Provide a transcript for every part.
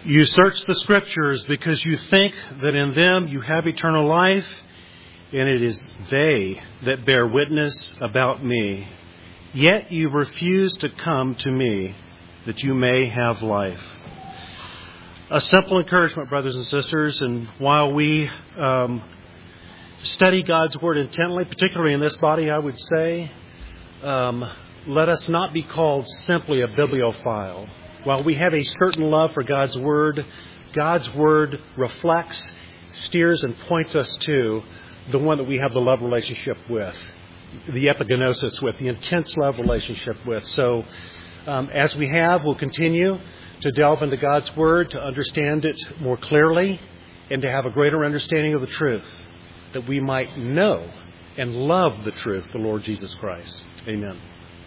You search the Scriptures because you think that in them you have eternal life, and it is they that bear witness about me. Yet you refuse to come to me that you may have life. A simple encouragement, brothers and sisters, and while we study God's Word intently, particularly in this body, I would say, let us not be called simply a bibliophile. While we have a certain love for God's Word reflects, steers, and points us to the one that we have the love relationship with, the epigenosis with, the intense love relationship with. So, as we have, we'll continue to delve into God's Word, to understand it more clearly, and to have a greater understanding of the truth, that we might know and love the truth, the Lord Jesus Christ. Amen.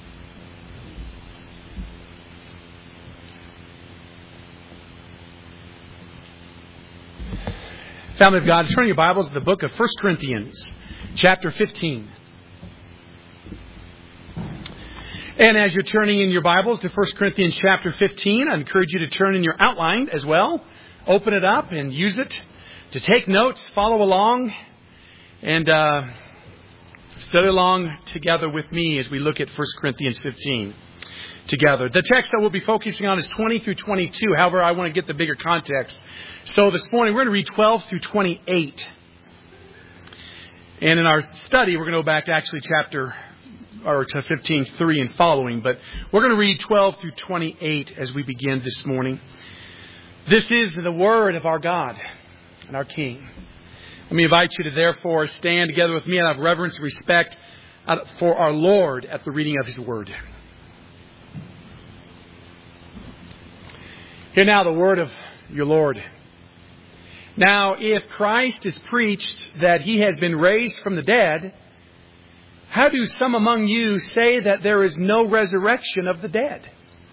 Family of God, turn your Bibles to the book of 1 Corinthians, chapter 15. And as you're turning in your Bibles to 1 Corinthians chapter 15, I encourage you to turn in your outline as well. Open it up and use it to take notes, follow along, and study along together with me as we look at 1 Corinthians 15 together. The text that we'll be focusing on is 20 through 22. However, I want to get the bigger context. So this morning, we're going to read 12 through 28. And in our study, we're going to go back to actually to 15:3 and following. But we're going to read 12 through 28 as we begin this morning. This is the word of our God and our King. Let me invite you to therefore stand together with me and have reverence and respect for our Lord at the reading of His word. Hear now the word of your Lord. Now, if Christ is preached that He has been raised from the dead, how do some among you say that there is no resurrection of the dead?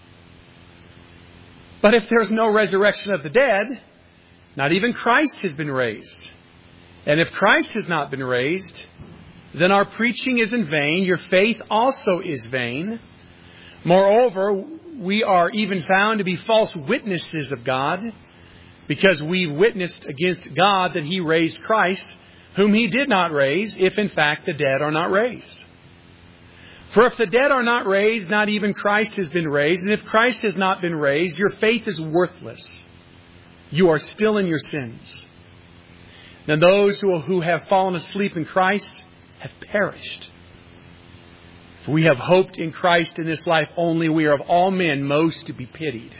But if there is no resurrection of the dead, not even Christ has been raised. And if Christ has not been raised, then our preaching is in vain, your faith also is vain. Moreover, we are even found to be false witnesses of God, because we witnessed against God that He raised Christ, whom He did not raise, if in fact the dead are not raised. For if the dead are not raised, not even Christ has been raised. And if Christ has not been raised, your faith is worthless. You are still in your sins. Then those who have fallen asleep in Christ have perished. For we have hoped in Christ in this life only. We are of all men most to be pitied.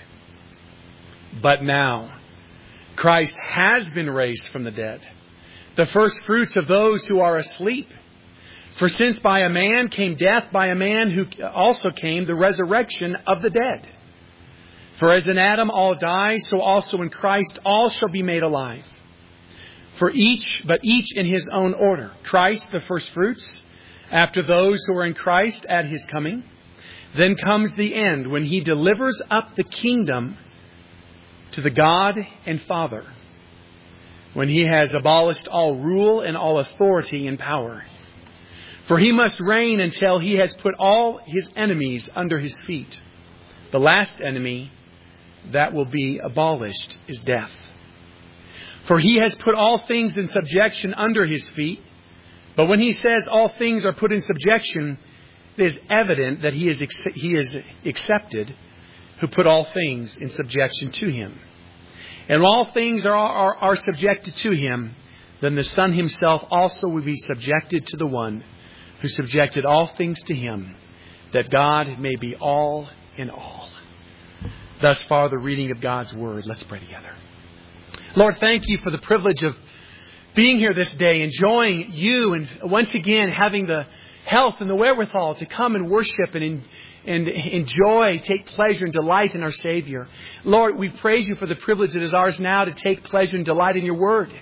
But now Christ has been raised from the dead, the first fruits of those who are asleep. For since by a man came death, by a man who also came the resurrection of the dead. For as in Adam all die, so also in Christ all shall be made alive. But each in his own order. Christ the first fruits, after those who are in Christ at His coming. Then comes the end, when He delivers up the kingdom to the God and Father, when He has abolished all rule and all authority and power. For He must reign until He has put all His enemies under His feet. The last enemy that will be abolished is death. For He has put all things in subjection under His feet. But when He says all things are put in subjection, it is evident that He is accepted who put all things in subjection to Him. And all things are subjected to Him, then the Son Himself also will be subjected to the one who subjected all things to Him, that God may be all in all. Thus far the reading of God's Word. Let's pray together. Lord, thank You for the privilege of being here this day, enjoying You, and once again having the health and the wherewithal to come and worship and enjoy, take pleasure and delight in our Savior. Lord, we praise You for the privilege that is ours now to take pleasure and delight in Your Word,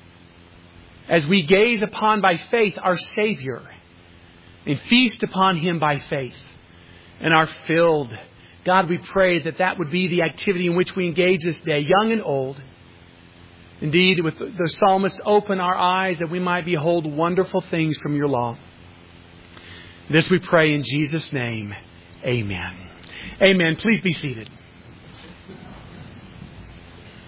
as we gaze upon by faith our Savior and feast upon Him by faith and are filled. God, we pray that that would be the activity in which we engage this day, young and old. Indeed, with the psalmist, open our eyes that we might behold wonderful things from Your law. This we pray in Jesus' name. Amen. Amen. Please be seated.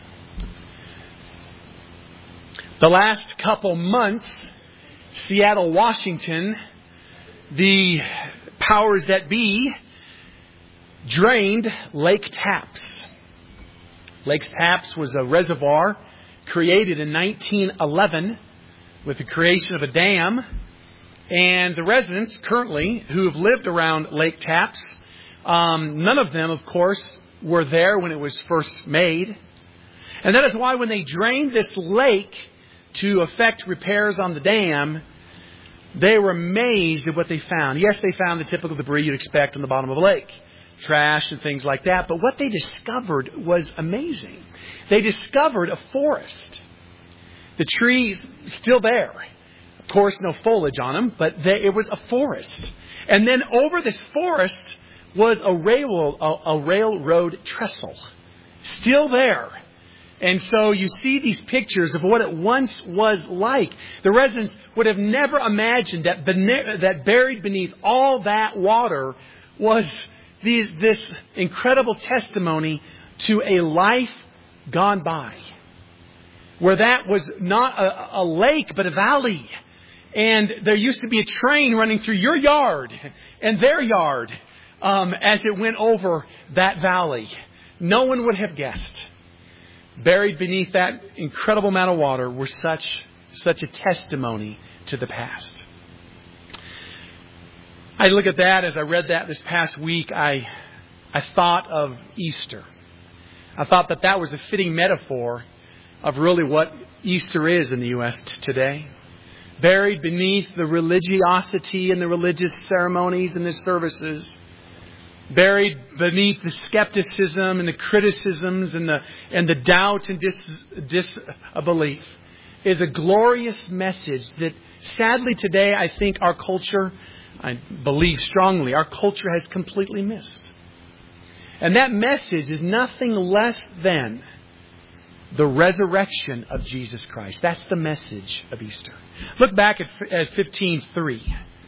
The last couple months, Seattle, Washington, the powers that be drained Lake Tapps. Lake Tapps was a reservoir created in 1911 with the creation of a dam. And the residents currently who have lived around Lake Tapps, none of them, of course, were there when it was first made. And that is why when they drained this lake to effect repairs on the dam, they were amazed at what they found. Yes, they found the typical debris you'd expect on the bottom of a lake. Trash and things like that. But what they discovered was amazing. They discovered a forest. The trees still there. Of course, no foliage on them, but it was a forest. And then over this forest was a railroad trestle. Still there. And so you see these pictures of what it once was like. The residents would have never imagined that buried beneath all that water was this incredible testimony to a life gone by. Where that was not a lake, but a valley. And there used to be a train running through your yard and their yard as it went over that valley. No one would have guessed. Buried beneath that incredible amount of water were such a testimony to the past. I look at that as I read that this past week. I thought of Easter. I thought that was a fitting metaphor of really what Easter is in the U.S. today. Buried beneath the religiosity and the religious ceremonies and the services. Buried beneath the skepticism and the criticisms and the doubt and disbelief is a glorious message that sadly today I think our culture, I believe strongly, our culture has completely missed. And that message is nothing less than the resurrection of Jesus Christ. That's the message of Easter. Look back at 15:3.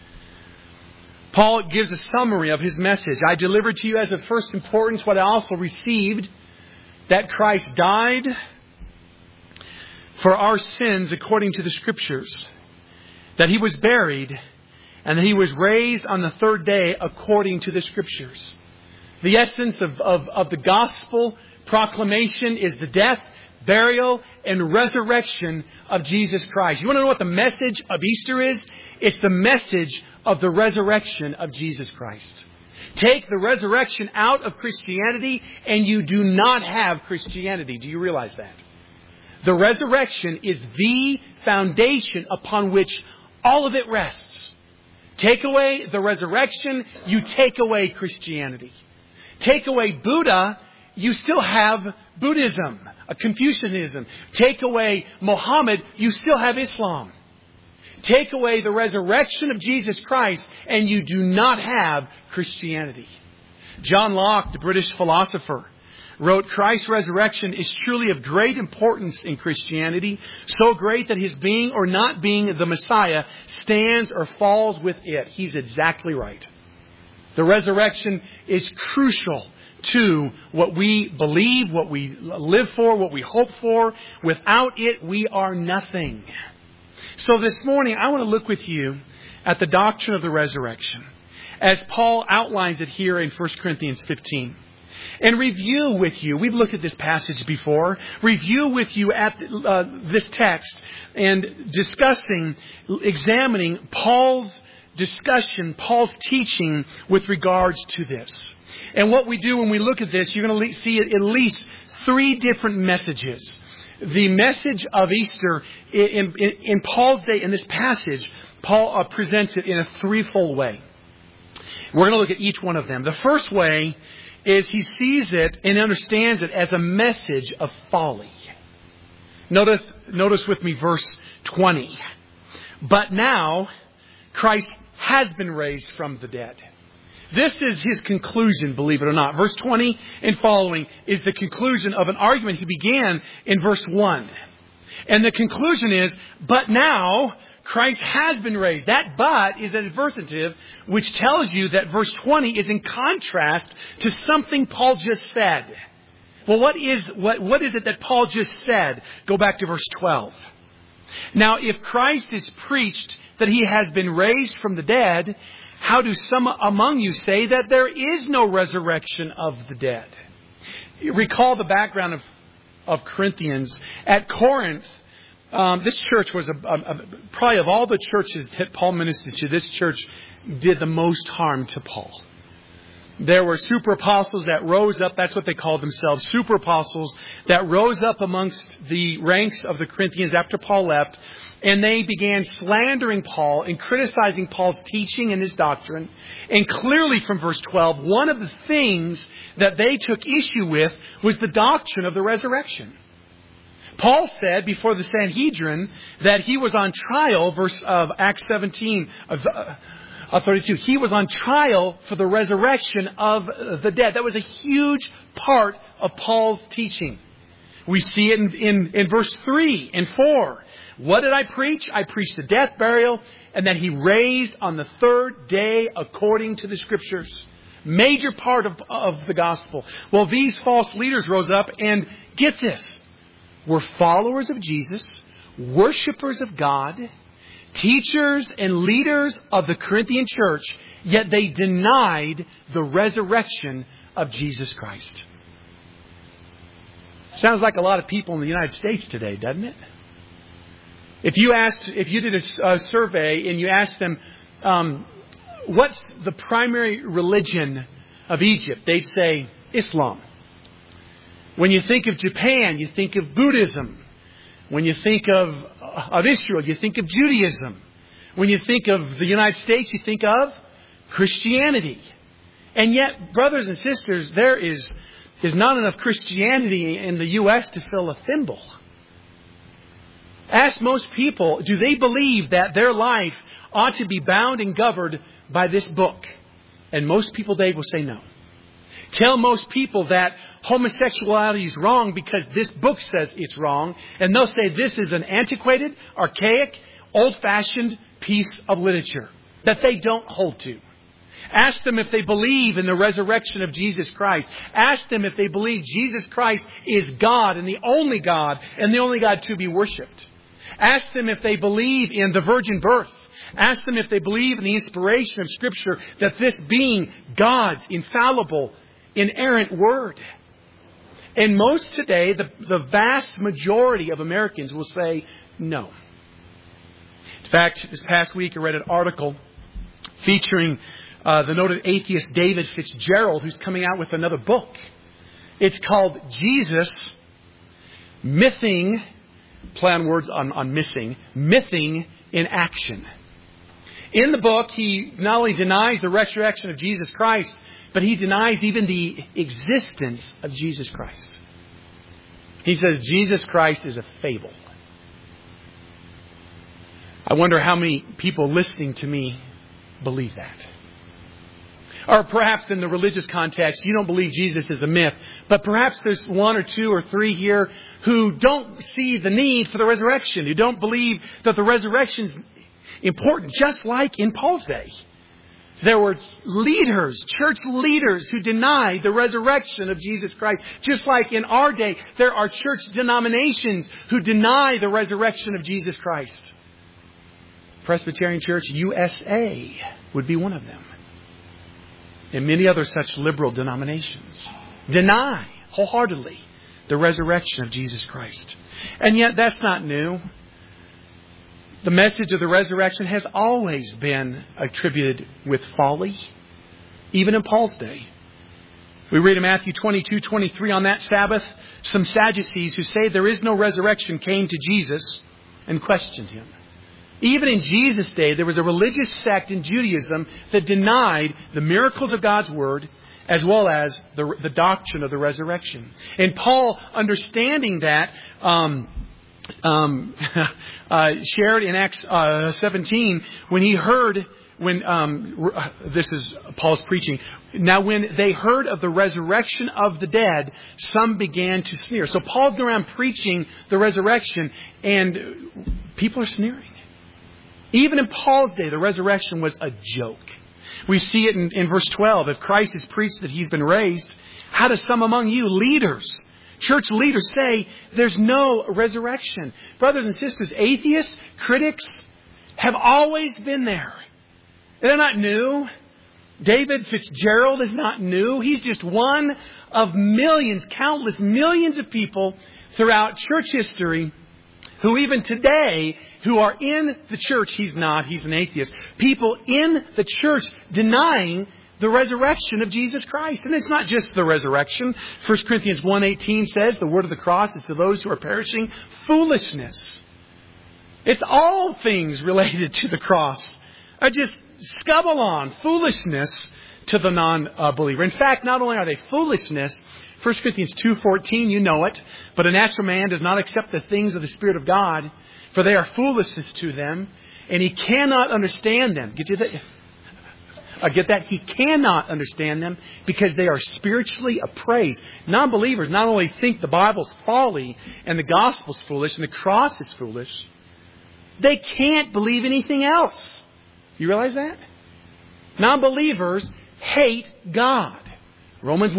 Paul gives a summary of his message. I delivered to you as of first importance what I also received, that Christ died for our sins according to the Scriptures, that He was buried, and that He was raised on the third day according to the Scriptures. The essence of the gospel proclamation is the death, burial, and resurrection of Jesus Christ. You want to know what the message of Easter is? It's the message of the resurrection of Jesus Christ. Take the resurrection out of Christianity and you do not have Christianity. Do you realize that? The resurrection is the foundation upon which all of it rests. Take away the resurrection, you take away Christianity. Take away Buddha, you still have Buddhism, Confucianism. Take away Muhammad, you still have Islam. Take away the resurrection of Jesus Christ, and you do not have Christianity. John Locke, the British philosopher, wrote, Christ's resurrection is truly of great importance in Christianity, so great that His being or not being the Messiah stands or falls with it. He's exactly right. The resurrection is crucial to what we believe, what we live for, what we hope for. Without it, we are nothing. So this morning, I want to look with you at the doctrine of the resurrection, as Paul outlines it here in 1 Corinthians 15. And review with you, we've looked at this passage before, review with you at this text and examining Paul's discussion, Paul's teaching with regards to this. And what we do when we look at this, you're going to see at least three different messages. The message of Easter in Paul's day, in this passage, Paul presents it in a threefold way. We're going to look at each one of them. The first way is he sees it and understands it as a message of folly. Notice with me verse 20. But now Christ has been raised from the dead. This is his conclusion, believe it or not. Verse 20 and following is the conclusion of an argument he began in verse 1. And the conclusion is, but now Christ has been raised. That but is an adversative, which tells you that verse 20 is in contrast to something Paul just said. Well, what is it that Paul just said? Go back to verse 12. Now, if Christ is preached that he has been raised from the dead, how do some among you say that there is no resurrection of the dead? You recall the background of Corinthians. At Corinth, this church was probably of all the churches that Paul ministered to, this church did the most harm to Paul. There were super apostles that rose up. That's what they called themselves. Super apostles that rose up amongst the ranks of the Corinthians after Paul left. And they began slandering Paul and criticizing Paul's teaching and his doctrine. And clearly from verse 12, one of the things that they took issue with was the doctrine of the resurrection. Paul said before the Sanhedrin that he was on trial, verse of Acts 17, 32. He was on trial for the resurrection of the dead. That was a huge part of Paul's teaching. We see it in verse 3 and 4. What did I preach? I preached the death, burial, and that he raised on the third day according to the Scriptures. Major part of the gospel. Well, these false leaders rose up and, get this, were followers of Jesus, worshipers of God, teachers and leaders of the Corinthian church, yet they denied the resurrection of Jesus Christ. Sounds like a lot of people in the United States today, doesn't it? If you did a survey and you asked them, what's the primary religion of Egypt? They'd say Islam. When you think of Japan, you think of Buddhism. When you think of Israel, you think of Judaism. When you think of the United States, you think of Christianity. And yet, brothers and sisters, there is not enough Christianity in the U.S. to fill a thimble. Ask most people, do they believe that their life ought to be bound and governed by this book? And most people today will say no. Tell most people that homosexuality is wrong because this book says it's wrong. And they'll say this is an antiquated, archaic, old-fashioned piece of literature that they don't hold to. Ask them if they believe in the resurrection of Jesus Christ. Ask them if they believe Jesus Christ is God and the only God to be worshipped. Ask them if they believe in the virgin birth. Ask them if they believe in the inspiration of Scripture, that this being God's infallible, inerrant word. And most today, the vast majority of Americans will say no. In fact, this past week I read an article featuring the noted atheist David Fitzgerald, who's coming out with another book. It's called Jesus Mything, play on words on missing, mything in action. In the book, he not only denies the resurrection of Jesus Christ, but he denies even the existence of Jesus Christ. He says Jesus Christ is a fable. I wonder how many people listening to me believe that. Or perhaps in the religious context, you don't believe Jesus is a myth, but perhaps there's one or two or three here who don't see the need for the resurrection, who don't believe that the resurrection is important, just like in Paul's day. There were leaders, church leaders, who denied the resurrection of Jesus Christ. Just like in our day, there are church denominations who deny the resurrection of Jesus Christ. Presbyterian Church USA would be one of them. And many other such liberal denominations deny wholeheartedly the resurrection of Jesus Christ. And yet that's not new. The message of the resurrection has always been attributed with folly, even in Paul's day. We read in Matthew 22:23, on that Sabbath, some Sadducees who say there is no resurrection came to Jesus and questioned him. Even in Jesus' day, there was a religious sect in Judaism that denied the miracles of God's Word as well as the doctrine of the resurrection. And Paul, understanding that, shared in Acts 17 when he heard, this is Paul's preaching. Now when they heard of the resurrection of the dead, some began to sneer. So Paul's going around preaching the resurrection and people are sneering. Even in Paul's day, the resurrection was a joke. We see it in verse 12. If Christ is preached that he's been raised, how do some among you leaders Church leaders say there's no resurrection. Brothers and sisters, atheists, critics have always been there. They're not new. David Fitzgerald is not new. He's just one of millions, countless millions of people throughout church history who even today, who are in the church, he's not, he's an atheist. People in the church denying the resurrection of Jesus Christ. And it's not just the resurrection. 1 Corinthians 1:18 says, the word of the cross is to those who are perishing foolishness. It's all things related to the cross are just scubalon, foolishness to the non-believer. In fact, not only are they foolishness, 1 Corinthians 2:14, you know it, but a natural man does not accept the things of the Spirit of God, for they are foolishness to them, and he cannot understand them. Get that? He cannot understand them because they are spiritually appraised. Non-believers not only think the Bible's folly and the gospel's foolish and the cross is foolish, they can't believe anything else. You realize that? Non-believers hate God. Romans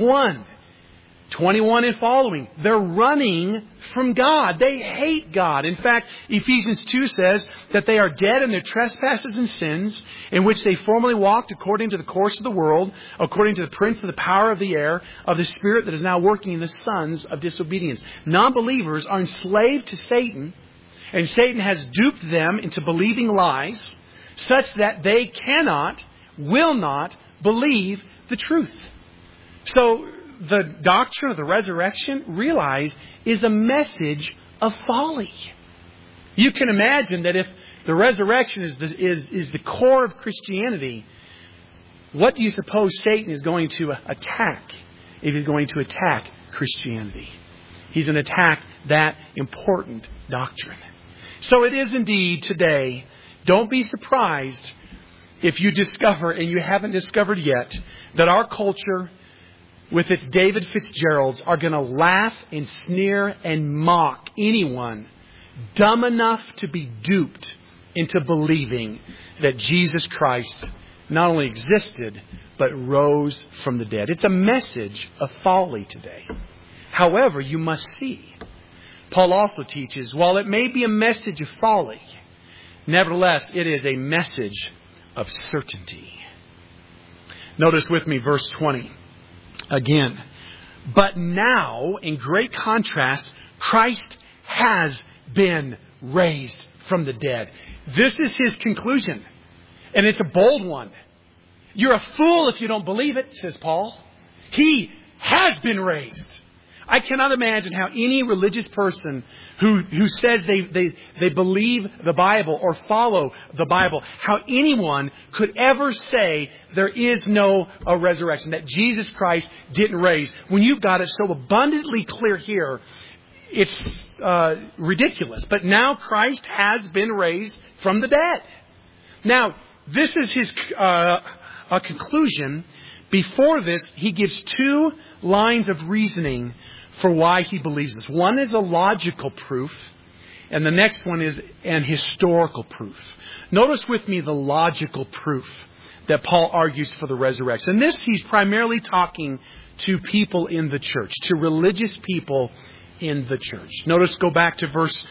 1:21 and following. They're running from God. They hate God. In fact, Ephesians 2 says that they are dead in their trespasses and sins, in which they formerly walked according to the course of the world, according to the prince of the power of the air, of the spirit that is now working in the sons of disobedience. Non-believers are enslaved to Satan, and Satan has duped them into believing lies, such that they cannot, will not believe the truth. So, the doctrine of the resurrection, realize, is a message of folly. You can imagine that if the resurrection is the core of Christianity, what do you suppose Satan is going to attack if he's going to attack Christianity? He's going to attack that important doctrine. So it is indeed today. Don't be surprised if you discover, and you haven't discovered yet, that our culture, with its David Fitzgeralds, are going to laugh and sneer and mock anyone dumb enough to be duped into believing that Jesus Christ not only existed, but rose from the dead. It's a message of folly today. However, you must see, Paul also teaches, while it may be a message of folly, nevertheless, it is a message of certainty. Notice with me verse 20. Again, but now, in great contrast, Christ has been raised from the dead. This is his conclusion, and it's a bold one. You're a fool if you don't believe it, says Paul. He has been raised. I cannot imagine how any religious person who says they believe the Bible or follow the Bible, how anyone could ever say there is no resurrection, that Jesus Christ didn't raise. When you've got it so abundantly clear here, it's ridiculous. But now Christ has been raised from the dead. Now, this is his conclusion. Before this, he gives two lines of reasoning for why he believes this. One is a logical proof, and the next one is an historical proof. Notice with me the logical proof that Paul argues for the resurrection. And this, he's primarily talking to people in the church, to religious people in the church. Notice, go back to verse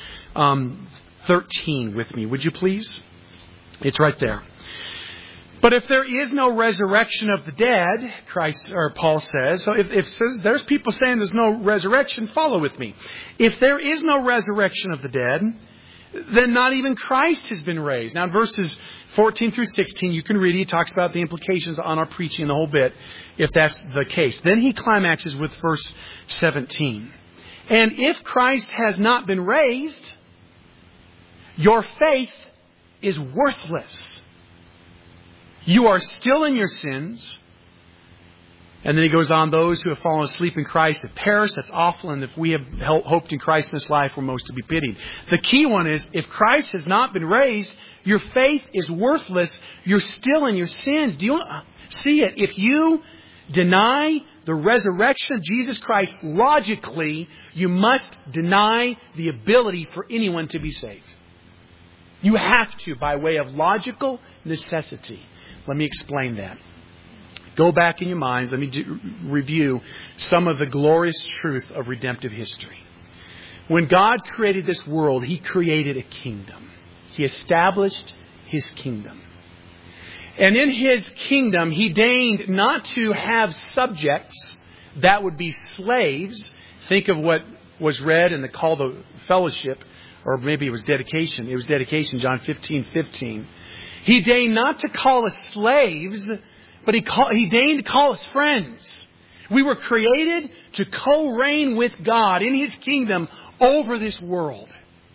13 with me, would you please? It's right there. But if there is no resurrection of the dead, Paul says, so if says there's people saying there's no resurrection, follow with me. If there is no resurrection of the dead, then not even Christ has been raised. Now in verses 14 through 16, you can read it. He talks about the implications on our preaching the whole bit, if that's the case. Then he climaxes with verse 17. And if Christ has not been raised, your faith is worthless. You are still in your sins. And then he goes on, those who have fallen asleep in Christ have perished. That's awful. And if we have hoped in Christ in this life, we're most to be pitied. The key one is, if Christ has not been raised, your faith is worthless. You're still in your sins. Do you see it? If you deny the resurrection of Jesus Christ, logically, you must deny the ability for anyone to be saved. You have to, by way of logical necessity. Let me explain that. Go back in your minds. Let me review some of the glorious truth of redemptive history. When God created this world, He created a kingdom. He established His kingdom. And in His kingdom, He deigned not to have subjects that would be slaves. Think of what was read in the call to fellowship, or maybe it was dedication. It was dedication, John 15:15. He deigned not to call us slaves, but He deigned to call us friends. We were created to co-reign with God in His kingdom over this world.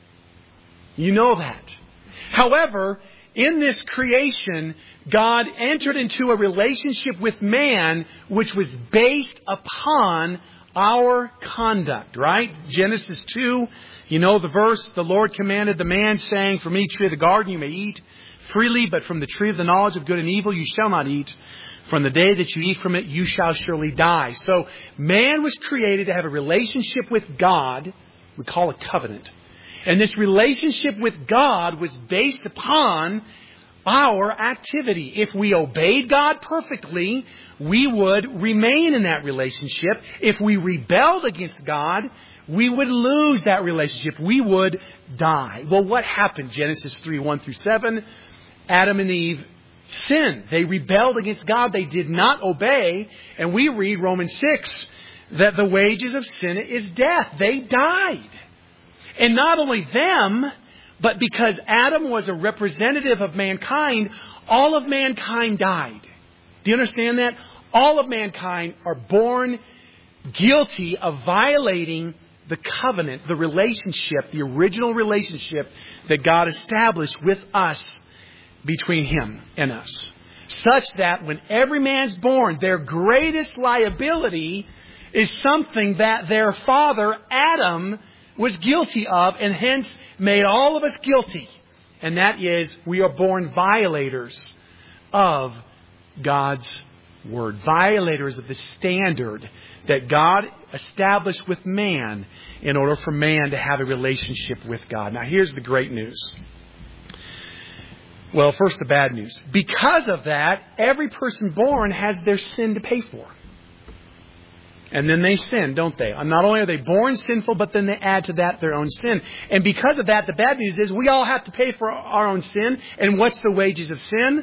You know that. However, in this creation, God entered into a relationship with man which was based upon our conduct, right? Genesis 2, you know the verse, the Lord commanded the man, saying, from each tree of the garden you may eat freely, but from the tree of the knowledge of good and evil you shall not eat. From the day that you eat from it, you shall surely die. So man was created to have a relationship with God, we call it covenant. And this relationship with God was based upon our activity. If we obeyed God perfectly, we would remain in that relationship. If we rebelled against God, we would lose that relationship. We would die. Well, what happened? Genesis 3:1-7. Adam and Eve sinned. They rebelled against God. They did not obey. And we read Romans 6 that the wages of sin is death. They died. And not only them, but because Adam was a representative of mankind, all of mankind died. Do you understand that? All of mankind are born guilty of violating the covenant, the relationship, the original relationship that God established with us, between Him and us. Such that when every man's born, their greatest liability is something that their father, Adam, was guilty of, and hence made all of us guilty. And that is, we are born violators of God's Word. Violators of the standard that God established with man in order for man to have a relationship with God. Now here's the great news. Well, first the bad news. Because of that, every person born has their sin to pay for. And then they sin, don't they? Not only are they born sinful, but then they add to that their own sin. And because of that, the bad news is we all have to pay for our own sin. And what's the wages of sin?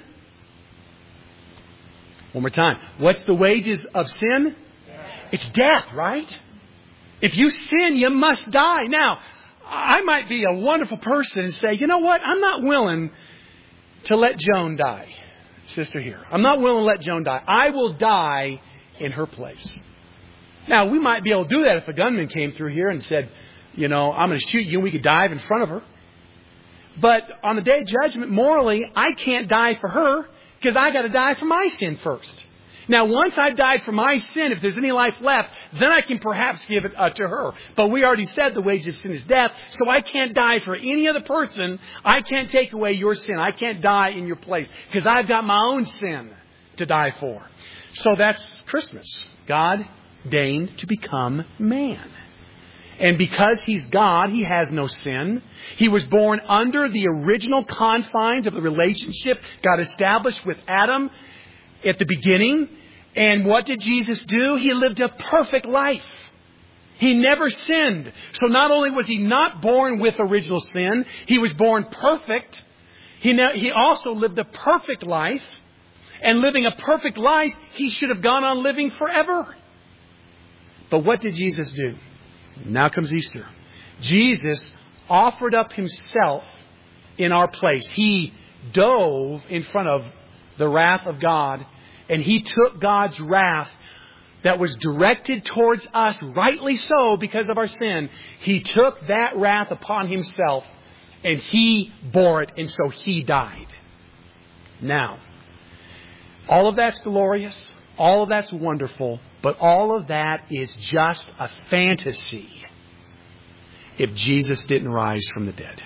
One more time. What's the wages of sin? It's death, right? If you sin, you must die. Now, I might be a wonderful person and say, you know what? I'm not willing to let Joan die. Sister here. I'm not willing to let Joan die. I will die in her place. Now, we might be able to do that if a gunman came through here and said, you know, I'm going to shoot you, and we could dive in front of her. But on the day of judgment, morally, I can't die for her because I got to die for my sin first. Now, once I've died for my sin, if there's any life left, then I can perhaps give it to her. But we already said the wage of sin is death, so I can't die for any other person. I can't take away your sin. I can't die in your place because I've got my own sin to die for. So that's Christmas. God deigned to become man. And because He's God, He has no sin. He was born under the original confines of the relationship God established with Adam at the beginning. And what did Jesus do? He lived a perfect life. He never sinned. So not only was He not born with original sin, He was born perfect. He also lived a perfect life. And living a perfect life, He should have gone on living forever. But what did Jesus do? Now comes Easter. Jesus offered up Himself in our place. He dove in front of the wrath of God, and He took God's wrath that was directed towards us, rightly so because of our sin. He took that wrath upon Himself, and He bore it, and so He died. Now, all of that's glorious, all of that's wonderful, but all of that is just a fantasy if Jesus didn't rise from the dead.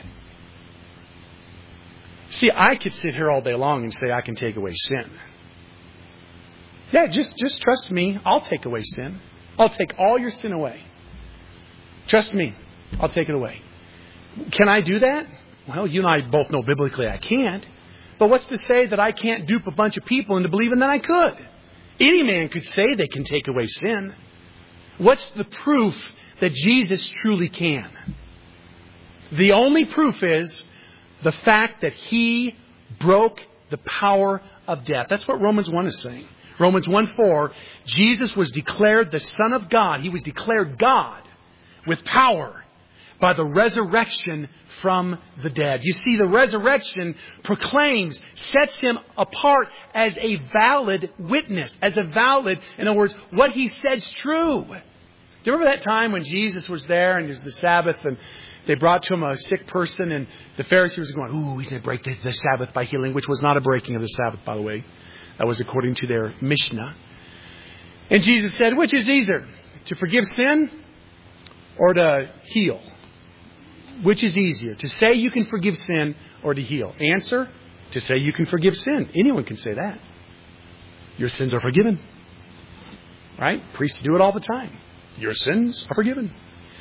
See, I could sit here all day long and say I can take away sin. Yeah, just trust me. I'll take away sin. I'll take all your sin away. Trust me. I'll take it away. Can I do that? Well, you and I both know biblically I can't. But what's to say that I can't dupe a bunch of people into believing that I could? Any man could say they can take away sin. What's the proof that Jesus truly can? The only proof is the fact that He broke the power of death. That's what Romans 1 is saying. Romans 1:4, Jesus was declared the Son of God. He was declared God with power by the resurrection from the dead. You see, the resurrection proclaims, sets Him apart as a valid witness, as a valid, in other words, what He said is true. Do you remember that time when Jesus was there and it was the Sabbath and they brought to Him a sick person and the Pharisees were going, ooh, He's going to break the Sabbath by healing, which was not a breaking of the Sabbath, by the way. That was according to their Mishnah. And Jesus said, which is easier, to forgive sin or to heal? Which is easier, to say you can forgive sin or to heal? Answer, to say you can forgive sin. Anyone can say that. Your sins are forgiven. Right? Priests do it all the time. Your sins are forgiven.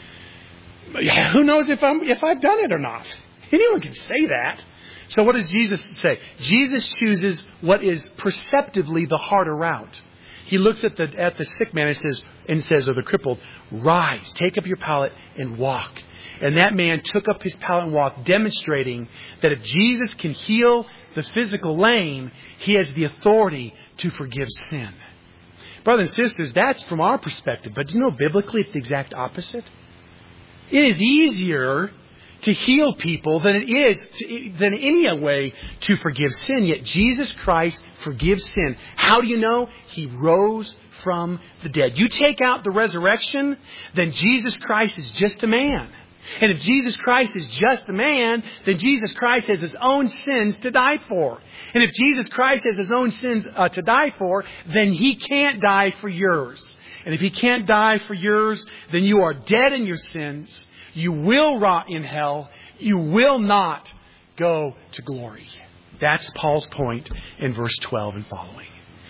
But yeah, who knows if I've done it or not? Anyone can say that. So what does Jesus say? Jesus chooses what is perceptively the harder route. He looks at the sick man and says, or the crippled, rise, take up your pallet and walk. And that man took up his pallet and walked, demonstrating that if Jesus can heal the physical lame, He has the authority to forgive sin. Brothers and sisters, that's from our perspective. But do you know biblically it's the exact opposite? It is easier to heal people than it is than any way to forgive sin. Yet Jesus Christ forgives sin. How do you know? He rose from the dead. You take out the resurrection, then Jesus Christ is just a man. And if Jesus Christ is just a man, then Jesus Christ has His own sins to die for. And if Jesus Christ has His own sins to die for, then He can't die for yours. And if He can't die for yours, then you are dead in your sins. You will rot in hell. You will not go to glory. That's Paul's point in verse 12 and following.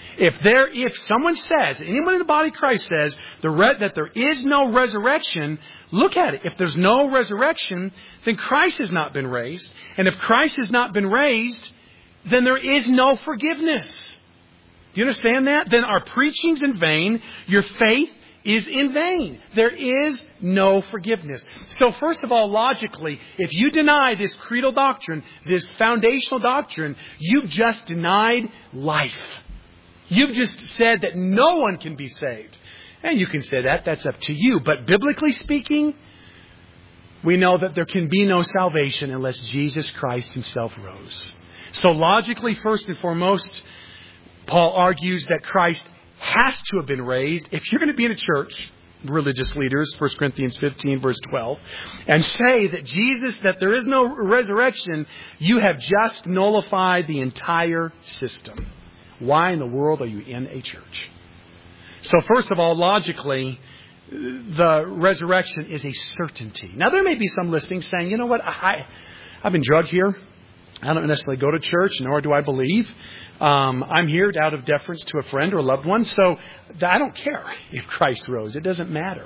If someone says, anyone in the body of Christ says that there is no resurrection, look at it. If there's no resurrection, then Christ has not been raised. And if Christ has not been raised, then there is no forgiveness. Do you understand that? Then our preaching's in vain. Your faith is in vain. There is no forgiveness. So first of all, logically, if you deny this creedal doctrine, this foundational doctrine, you've just denied life. You've just said that no one can be saved. And you can say that. That's up to you. But biblically speaking, we know that there can be no salvation unless Jesus Christ Himself rose. So logically, first and foremost, Paul argues that Christ has to have been raised. If you're going to be in a church, religious leaders, 1 Corinthians 15, verse 12, and say that there is no resurrection, you have just nullified the entire system. Why in the world are you in a church? So first of all, logically, the resurrection is a certainty. Now, there may be some listening saying, you know what, I've been drugged here. I don't necessarily go to church, nor do I believe. I'm here out of deference to a friend or a loved one, so I don't care if Christ rose. It doesn't matter.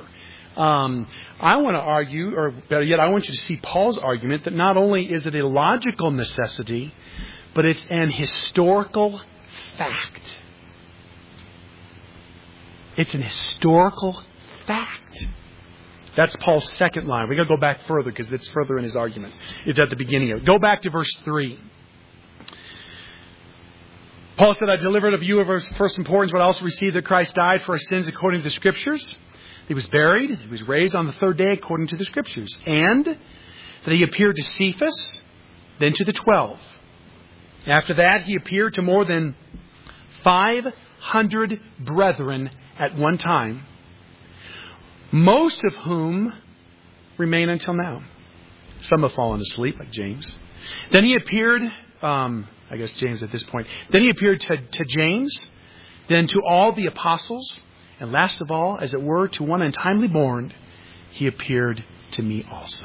I want to argue, or better yet, I want you to see Paul's argument that not only is it a logical necessity, but it's an historical fact. It's an historical fact. That's Paul's second line. We've got to go back further because it's further in his argument. It's at the beginning of it. Go back to verse 3. Paul said, I delivered of you of first importance what I also received, that Christ died for our sins according to the Scriptures. He was buried. He was raised on the third day according to the Scriptures. And that He appeared to Cephas, then to the 12. After that, He appeared to more than 500 brethren at one time, most of whom remain until now. Some have fallen asleep, like James. Then He appeared, I guess James at this point. Then He appeared to James, then to all the apostles, and last of all, as it were, to one untimely born, He appeared to me also.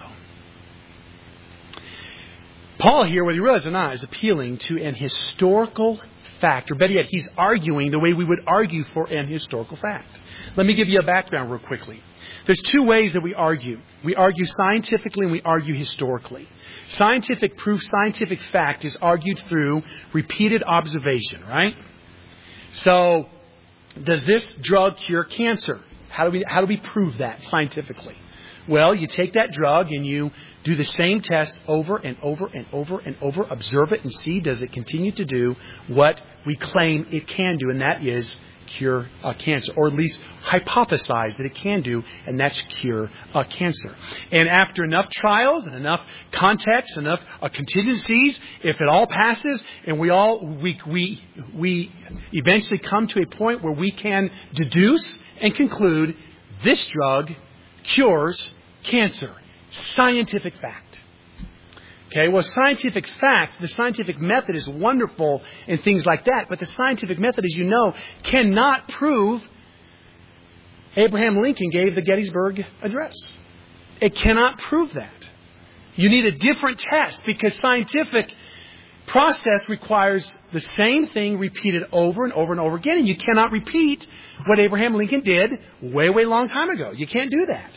Paul here, whether you realize it or not, is appealing to an historical fact, or better yet, he's arguing the way we would argue for an historical fact. Let me give you a background real quickly. There's two ways that we argue. We argue scientifically and we argue historically. Scientific proof, scientific fact is argued through repeated observation, right? So, Does this drug cure cancer? How do we prove that scientifically? Well, you take that drug and you do the same test over and over and over and over, observe it and see, does it continue to do what we claim it can do, and that is cure cancer, or at least hypothesize that it can do, and that's cure cancer. And after enough trials and enough context, enough contingencies, if it all passes, and we eventually come to a point where we can deduce and conclude this drug cures cancer. Scientific fact. Okay, well, scientific fact, the scientific method is wonderful and things like that, but the scientific method, as you know, cannot prove Abraham Lincoln gave the Gettysburg Address. It cannot prove that. You need a different test, because scientific process requires the same thing repeated over and over and over again, and you cannot repeat what Abraham Lincoln did way, way long time ago. You can't do that.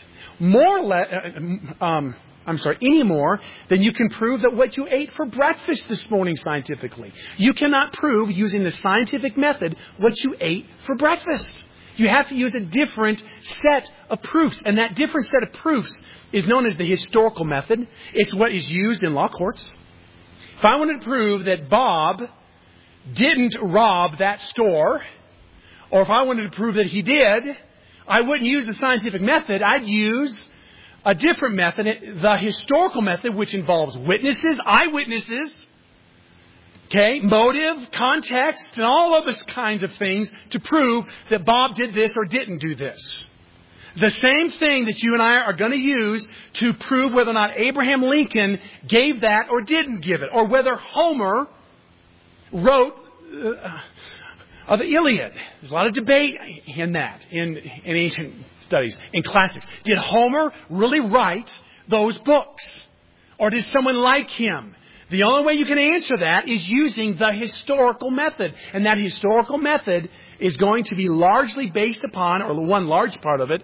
Any more than you can prove that what you ate for breakfast this morning scientifically. You cannot prove using the scientific method what you ate for breakfast. You have to use a different set of proofs, and that different set of proofs is known as the historical method. It's what is used in law courts. If I wanted to prove that Bob didn't rob that store, or if I wanted to prove that he did, I wouldn't use the scientific method. I'd use a different method, the historical method, which involves witnesses, eyewitnesses, motive, context, and all of those kinds of things to prove that Bob did this or didn't do this. The same thing that you and I are going to use to prove whether or not Abraham Lincoln gave that or didn't give it, or whether Homer wrote the Iliad. There's a lot of debate in that, in ancient studies, in classics. Did Homer really write those books? Or did someone like him? The only way you can answer that is using the historical method. And that historical method is going to be largely based upon, or one large part of it,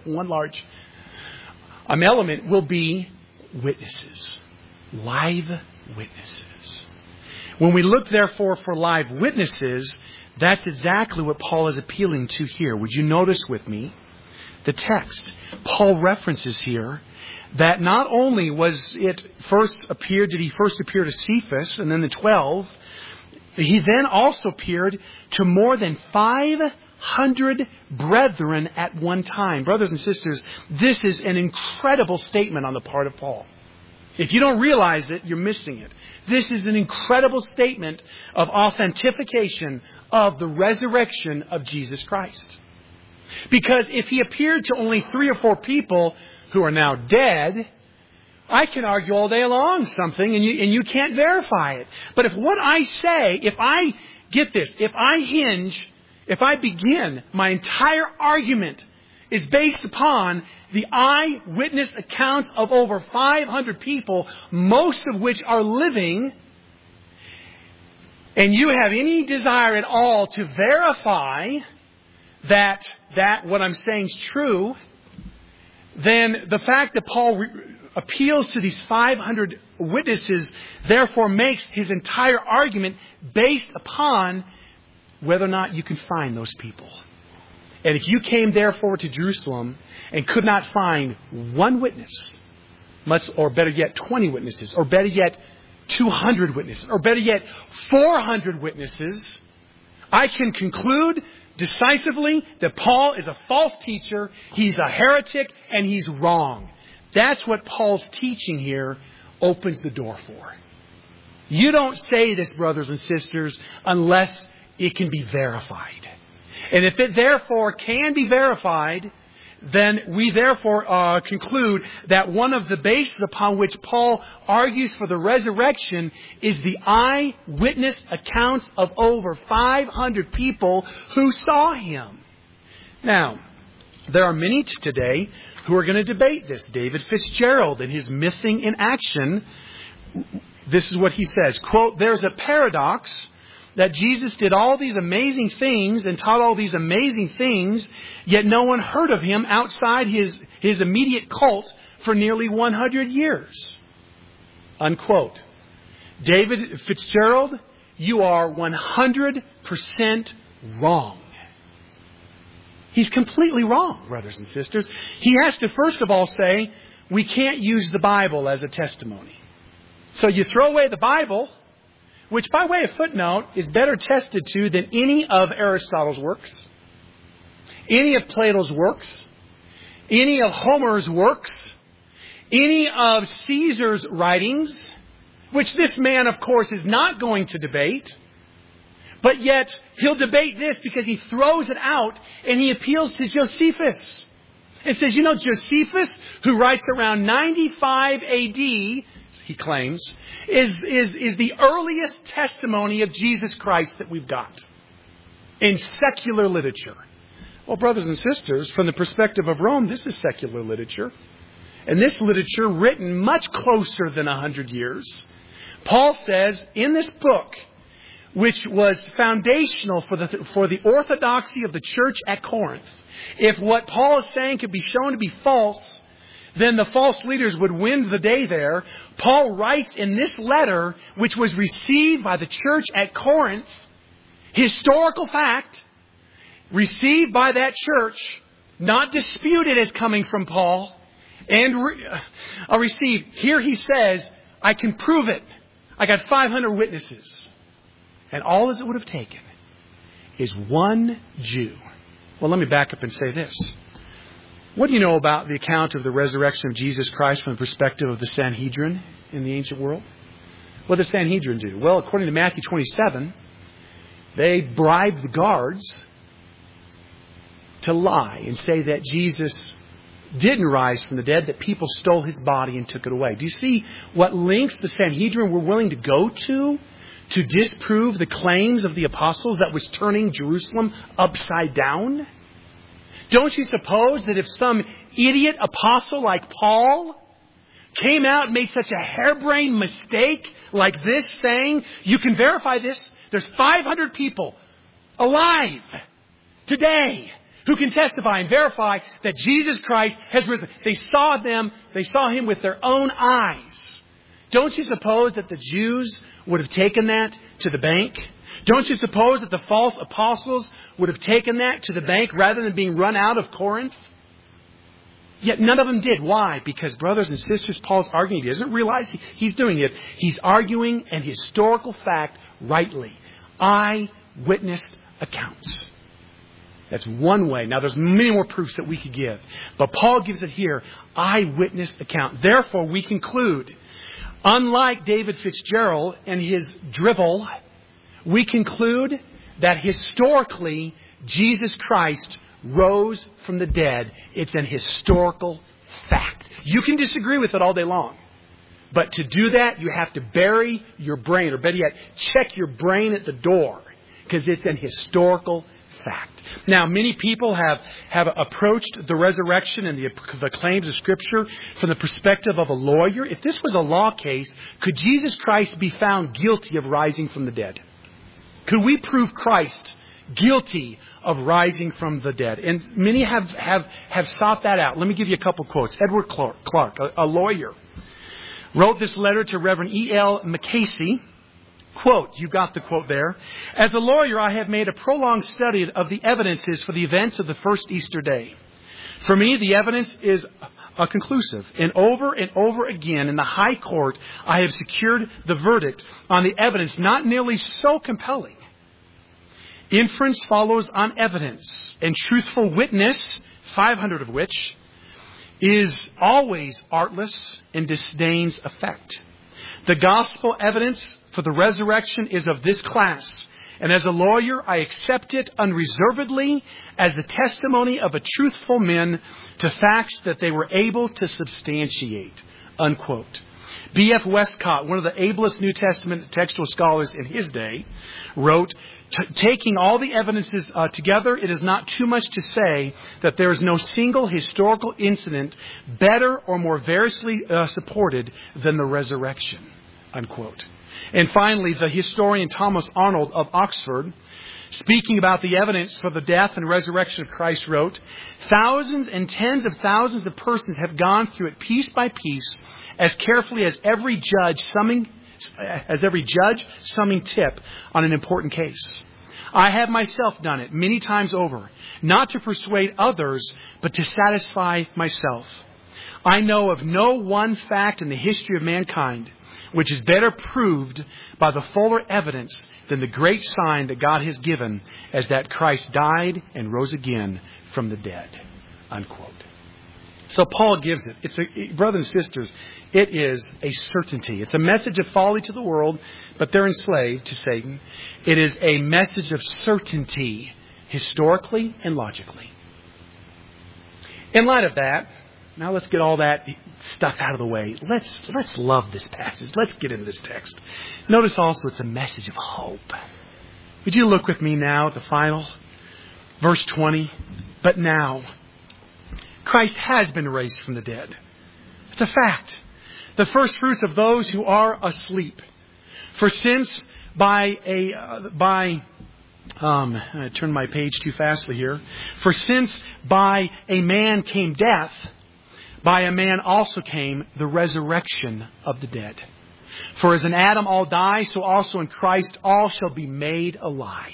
element will be witnesses. Live witnesses. When we look, therefore, for live witnesses, that's exactly what Paul is appealing to here. Would you notice with me the text? Paul references here that not only did he first appear to Cephas and then the 12, he then also appeared to more than 500 brethren at one time. Brothers and sisters, this is an incredible statement on the part of Paul. If you don't realize it, you're missing it. This is an incredible statement of authentication of the resurrection of Jesus Christ. Because if he appeared to only 3 or 4 people who are now dead, I can argue all day long something and you can't verify it. But if what I say, if I begin my entire argument is based upon the eyewitness accounts of over 500 people, most of which are living, and you have any desire at all to verify that what I'm saying is true, then the fact that Paul appeals to these 500 witnesses therefore makes his entire argument based upon whether or not you can find those people. And if you came therefore to Jerusalem and could not find one witness, or better yet 20 witnesses, or better yet 200 witnesses, or better yet 400 witnesses, I can conclude decisively that Paul is a false teacher, he's a heretic, and he's wrong. That's what Paul's teaching here opens the door for. You don't say this, brothers and sisters, unless it can be verified. And if it therefore can be verified, then we therefore conclude that one of the bases upon which Paul argues for the resurrection is the eyewitness accounts of over 500 people who saw him. Now, there are many today who are going to debate this. David Fitzgerald in his Mything in Action, this is what he says, quote, "There's a paradox that Jesus did all these amazing things and taught all these amazing things, yet no one heard of him outside his immediate cult for nearly 100 years. Unquote. David Fitzgerald, you are 100% wrong. He's completely wrong, brothers and sisters. He has to first of all say, we can't use the Bible as a testimony. So you throw away the Bible, which by way of footnote is better tested to than any of Aristotle's works, any of Plato's works, any of Homer's works, any of Caesar's writings, which this man, of course, is not going to debate. But yet, he'll debate this because he throws it out and he appeals to Josephus. And says, Josephus, who writes around 95 AD, he claims, is the earliest testimony of Jesus Christ that we've got in secular literature. Well, brothers and sisters, from the perspective of Rome, this is secular literature. And this literature written much closer than 100 years. Paul says in this book, which was foundational for the orthodoxy of the church at Corinth, if what Paul is saying could be shown to be false, then the false leaders would win the day there. Paul writes in this letter, which was received by the church at Corinth, historical fact, received by that church, not disputed as coming from Paul, and received. Here he says, I can prove it. I got 500 witnesses. And all as it would have taken is one Jew. Well, let me back up and say this. What do you know about the account of the resurrection of Jesus Christ from the perspective of the Sanhedrin in the ancient world? What did the Sanhedrin do? Well, according to Matthew 27, they bribed the guards to lie and say that Jesus didn't rise from the dead, that people stole his body and took it away. Do you see what lengths the Sanhedrin were willing to go to disprove the claims of the apostles that was turning Jerusalem upside down? Don't you suppose that if some idiot apostle like Paul came out and made such a harebrained mistake like this, saying, you can verify this, there's 500 people alive today who can testify and verify that Jesus Christ has risen. They saw him with their own eyes. Don't you suppose that the Jews would have taken that to the bank? Don't you suppose that the false apostles would have taken that to the bank rather than being run out of Corinth? Yet none of them did. Why? Because, brothers and sisters, Paul's arguing. He doesn't realize he's doing it. He's arguing an historical fact rightly. Eyewitness accounts. That's one way. Now, there's many more proofs that we could give. But Paul gives it here. Eyewitness account. Therefore, we conclude, unlike David Fitzgerald and his drivel, we conclude that historically, Jesus Christ rose from the dead. It's an historical fact. You can disagree with it all day long. But to do that, you have to bury your brain, or better yet, check your brain at the door, because it's an historical fact. Now, many people have approached the resurrection and the claims of Scripture from the perspective of a lawyer. If this was a law case, could Jesus Christ be found guilty of rising from the dead? Could we prove Christ guilty of rising from the dead? And many have sought that out. Let me give you a couple quotes. Edward Clark, a lawyer, wrote this letter to Reverend E.L. McCasey. Quote, you got the quote there. As a lawyer, I have made a prolonged study of the evidences for the events of the first Easter day. For me, the evidence is conclusive. And over again in the high court, I have secured the verdict on the evidence not nearly so compelling. Inference follows on evidence, and truthful witness, 500 of which, is always artless and disdains effect. The gospel evidence for the resurrection is of this class, and as a lawyer, I accept it unreservedly as the testimony of a truthful men to facts that they were able to substantiate. Unquote. B.F. Westcott, one of the ablest New Testament textual scholars in his day, wrote, taking all the evidences together, it is not too much to say that there is no single historical incident better or more variously supported than the resurrection. Unquote. And finally, the historian Thomas Arnold of Oxford, speaking about the evidence for the death and resurrection of Christ, wrote, thousands and tens of thousands of persons have gone through it piece by piece, as carefully as every judge summing tip on an important case. I have myself done it many times over, not to persuade others, but to satisfy myself. I know of no one fact in the history of mankind which is better proved by the fuller evidence than the great sign that God has given, as that Christ died and rose again from the dead." Unquote. So Paul gives it. Brothers and sisters, it is a certainty. It's a message of folly to the world, but they're enslaved to Satan. It is a message of certainty, historically and logically. In light of that, now let's get all that stuff out of the way. Let's love this passage. Let's get into this text. Notice also it's a message of hope. Would you look with me now at the final verse 20? But now, Christ has been raised from the dead. It's a fact. The first fruits of those who are asleep. For since I turned my page too fastly here. For since by a man came death, by a man also came the resurrection of the dead. For as in Adam all die, so also in Christ all shall be made alive.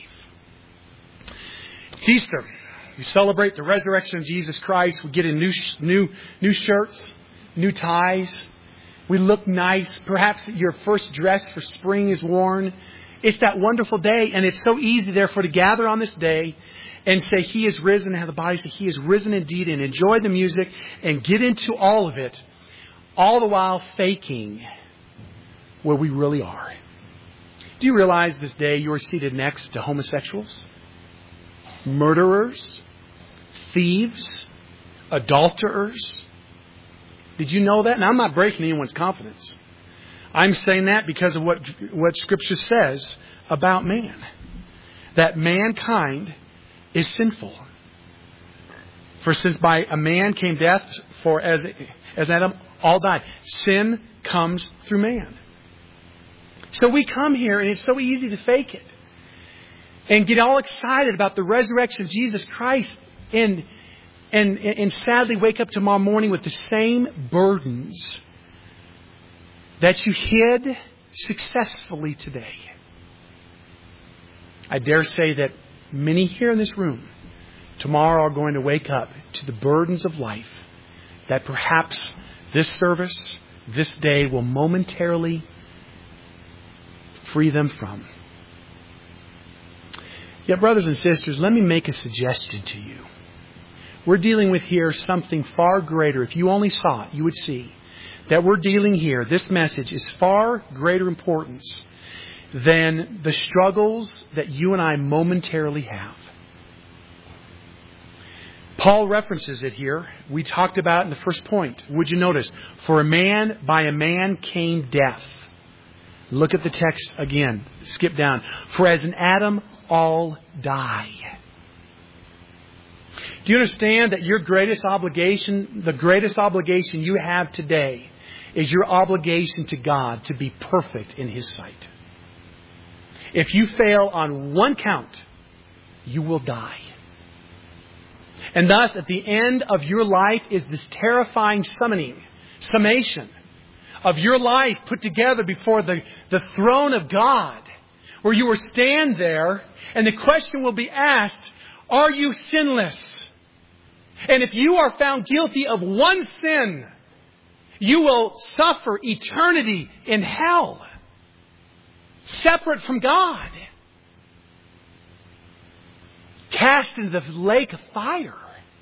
It's Easter. We celebrate the resurrection of Jesus Christ. We get in new shirts, new ties. We look nice. Perhaps your first dress for spring is worn. It's that wonderful day, and it's so easy, therefore, to gather on this day and say, He is risen, and have the body say, He is risen indeed, and enjoy the music and get into all of it, all the while faking where we really are. Do you realize this day you are seated next to homosexuals, murderers, thieves, adulterers? Did you know that? And I'm not breaking anyone's confidence. I'm saying that because of what Scripture says about man. That mankind is sinful. For since by a man came death, for as Adam all died. Sin comes through man. So we come here and it's so easy to fake it. And get all excited about the resurrection of Jesus Christ and sadly wake up tomorrow morning with the same burdens that you hid successfully today. I dare say that many here in this room tomorrow are going to wake up to the burdens of life that perhaps this service, this day will momentarily free them from. Yet, brothers and sisters, let me make a suggestion to you. We're dealing with here something far greater. If you only saw it, you would see that we're dealing here. This message is far greater importance than the struggles that you and I momentarily have. Paul references it here. We talked about it in the first point. Would you notice? For by a man came death. Look at the text again. Skip down. For as in Adam all die. Do you understand that your greatest obligation, the greatest obligation you have today, is your obligation to God to be perfect in His sight? If you fail on one count, you will die. And thus, at the end of your life is this terrifying summation of your life put together before the throne of God, where you will stand there and the question will be asked, are you sinless? And if you are found guilty of one sin, you will suffer eternity in hell, separate from God, cast into the lake of fire.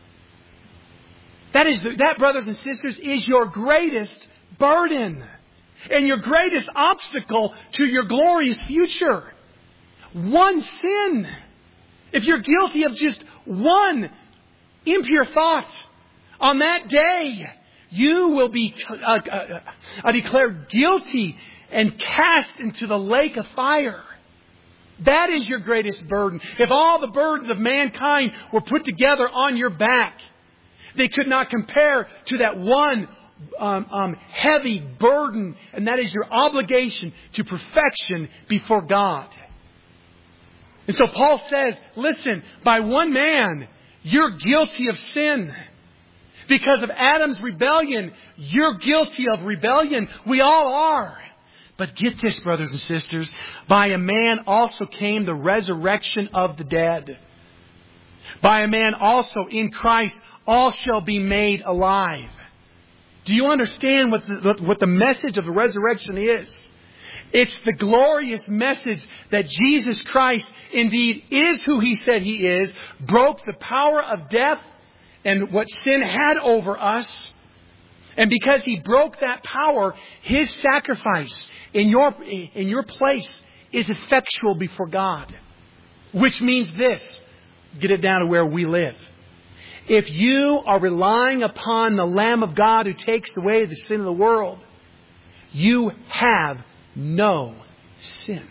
That, brothers and sisters, is your greatest burden and your greatest obstacle to your glorious future. One sin. If you're guilty of just one impure thought, on that day, you will be declared guilty and cast into the lake of fire. That is your greatest burden. If all the burdens of mankind were put together on your back, they could not compare to that one heavy burden, and that is your obligation to perfection before God. And so Paul says, listen, by one man, you're guilty of sin. Because of Adam's rebellion, you're guilty of rebellion. We all are. But get this, brothers and sisters. By a man also came the resurrection of the dead. By a man also in Christ all shall be made alive. Do you understand what the message of the resurrection is? It's the glorious message that Jesus Christ indeed is who He said He is, broke the power of death and what sin had over us. And because He broke that power, His sacrifice in your place is effectual before God. Which means this. Get it down to where we live. If you are relying upon the Lamb of God who takes away the sin of the world, you have no sin.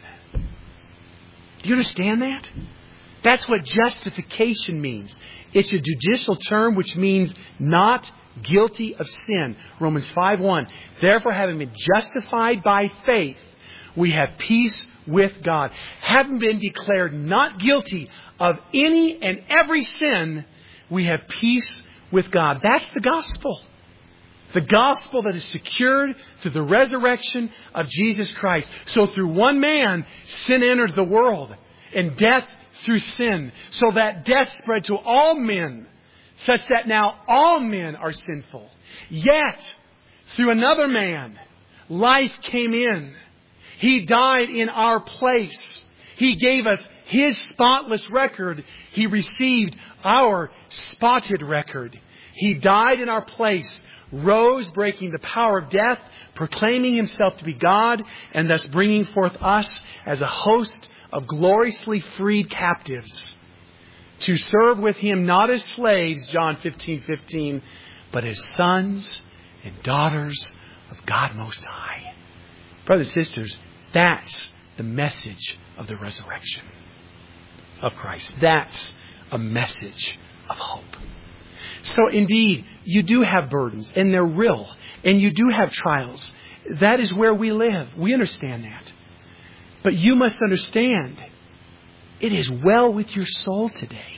Do you understand that? That's what justification means. It's a judicial term which means not guilty of sin. Romans 5:1. Therefore, having been justified by faith, we have peace with God. Having been declared not guilty of any and every sin, we have peace with God. That's the gospel. The gospel that is secured through the resurrection of Jesus Christ. So through one man, sin entered the world, and death through sin. So that death spread to all men, such that now all men are sinful. Yet, through another man, life came in. He died in our place. He gave us His spotless record. He received our spotted record. He died in our place, rose, breaking the power of death, proclaiming Himself to be God, and thus bringing forth us as a host of gloriously freed captives to serve with Him not as slaves, John 15:15, but as sons and daughters of God Most High. Brothers and sisters, that's the message of the resurrection of Christ. That's a message of hope. So indeed, you do have burdens, and they're real, and you do have trials. That is where we live. We understand that. But you must understand, it is well with your soul today.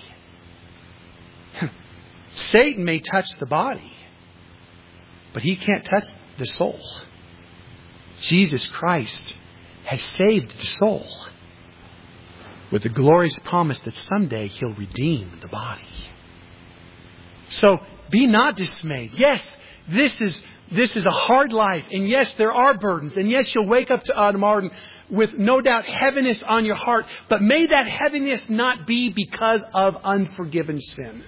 Satan may touch the body, but he can't touch the soul. Jesus Christ has saved the soul with the glorious promise that someday He'll redeem the body. So be not dismayed. Yes, this is a hard life. And yes, there are burdens. And yes, you'll wake up tomorrow with no doubt heaviness on your heart. But may that heaviness not be because of unforgiven sin.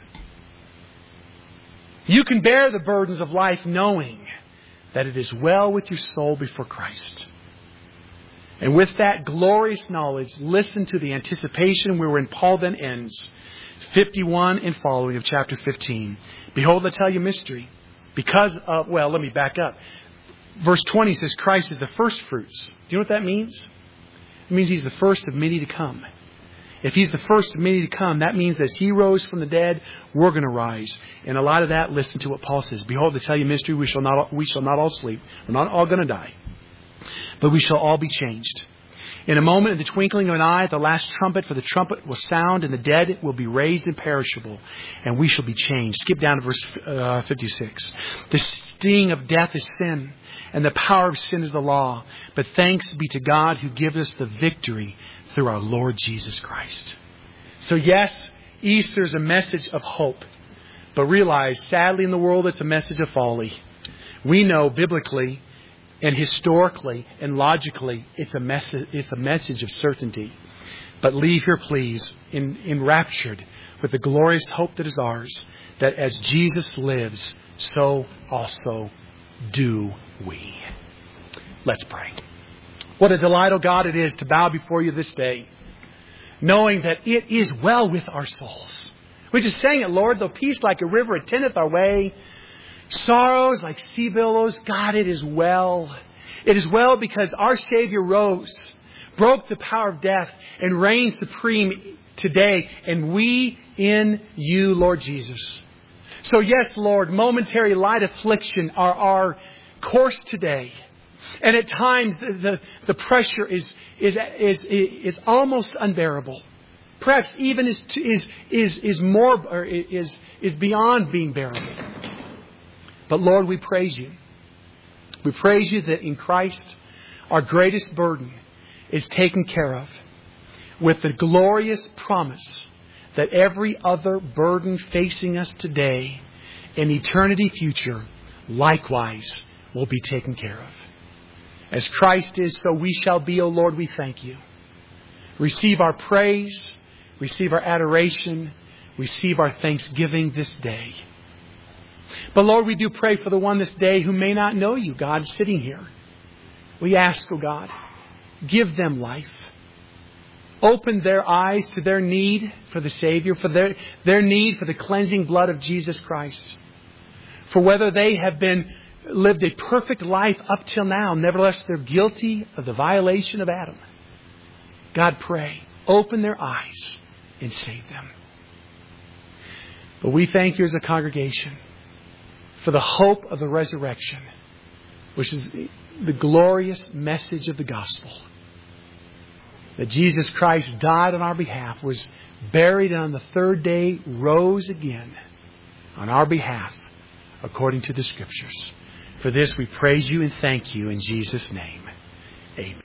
You can bear the burdens of life knowing that it is well with your soul before Christ. And with that glorious knowledge, listen to the anticipation wherein Paul then ends. 51 and following of chapter 15. Behold, I tell you a mystery. Let me back up. Verse 20 says Christ is the first fruits. Do you know what that means? It means He's the first of many to come. If He's the first of many to come, that means that as He rose from the dead, we're going to rise. And a lot of that, listen to what Paul says. Behold, I tell you a mystery. We shall not all sleep. We're not all going to die. But we shall all be changed. In a moment, in the twinkling of an eye, at the last trumpet, for the trumpet will sound, and the dead will be raised imperishable, and we shall be changed. Skip down to verse 56. The sting of death is sin, and the power of sin is the law. But thanks be to God who gives us the victory through our Lord Jesus Christ. So yes, Easter is a message of hope. But realize, sadly in the world, it's a message of folly. We know biblically and historically and logically, it's a message of certainty. But leave here, please, enraptured with the glorious hope that is ours, that as Jesus lives, so also do we. Let's pray. What a delight, O God, it is to bow before You this day, knowing that it is well with our souls. We just sang it, Lord, though peace like a river attendeth our way, sorrows like sea billows, God, it is well. It is well because our Savior rose, broke the power of death, and reigns supreme today. And we in You, Lord Jesus. So yes, Lord, momentary light affliction are our course today. And at times the pressure is almost unbearable. Perhaps even is more or is beyond being bearable. But Lord, we praise You. We praise You that in Christ our greatest burden is taken care of, with the glorious promise that every other burden facing us today in eternity future likewise will be taken care of. As Christ is, so we shall be, O Lord, we thank you. Receive our praise, receive our adoration, receive our thanksgiving this day. But Lord, we do pray for the one this day who may not know you, God, sitting here. We ask, O God, give them life. Open their eyes to their need for the Savior, for their need for the cleansing blood of Jesus Christ. For whether they have lived a perfect life up till now, nevertheless they're guilty of the violation of Adam. God, pray, open their eyes and save them. But we thank you as a congregation for the hope of the resurrection, which is the glorious message of the gospel. That Jesus Christ died on our behalf, was buried, and on the third day rose again on our behalf, according to the Scriptures. For this we praise you and thank you in Jesus' name. Amen.